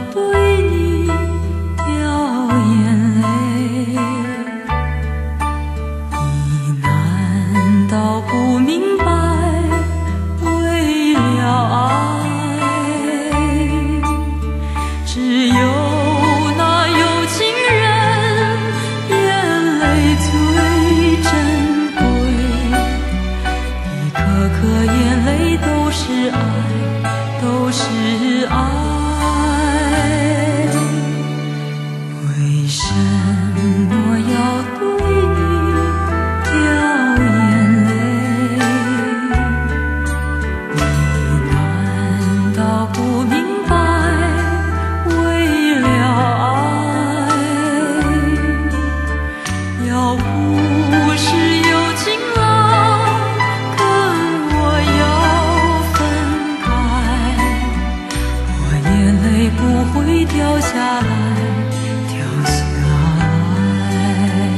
对你掉眼泪？你难道不明白，为了爱，只有那有情人眼泪最珍贵，一颗颗眼泪都是爱，都是爱。为什么要对你掉眼泪？你难道不明白，为了爱，要不是有情郎跟我要分开，我眼泪不会掉下来，掉下来。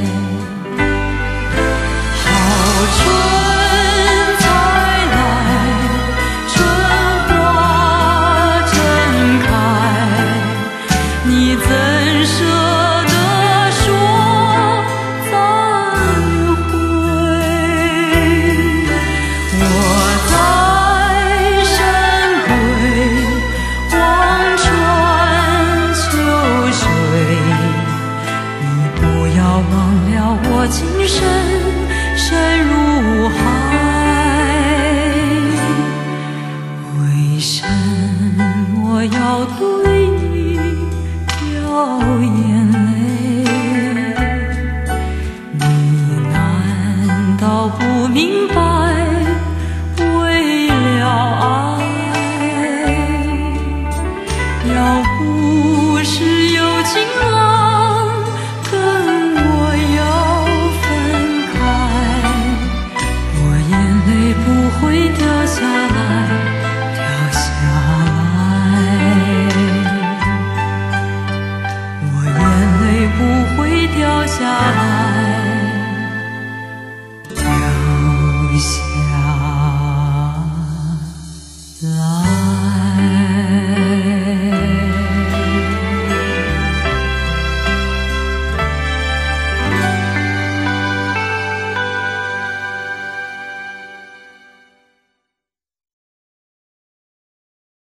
好春才来，春花正开，你怎舍得说再会？我在深闺望穿秋水，你不要忘了我情深深如海。为什么要对你掉眼泪？你难道不明白，为了爱，要不